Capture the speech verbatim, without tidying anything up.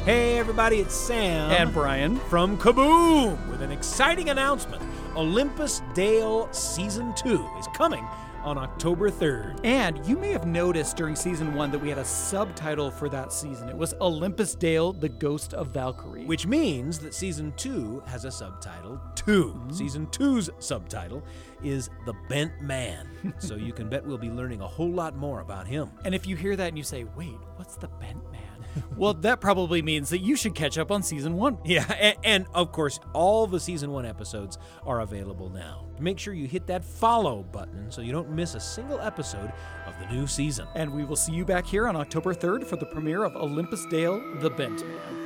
Hey everybody, it's Sam. And Brian. From Kaboom! With an exciting announcement. Olympus Dale Season two is coming on October third. And you may have noticed during Season one that we had a subtitle for that season. It was Olympus Dale, the Ghost of Valkyrie. Which means that Season two has a subtitle, too. Mm-hmm. Season two's subtitle is The Bent Man. So you can bet we'll be learning a whole lot more about him. And if you hear that and you say, wait, what's The Bent Man? Well, that probably means that you should catch up on Season one. Yeah, and, and of course, all the Season one episodes are available now. Make sure you hit that follow button so you don't miss a single episode of the new season. And we will see you back here on October third for the premiere of Olympus Dale, the Bent Man.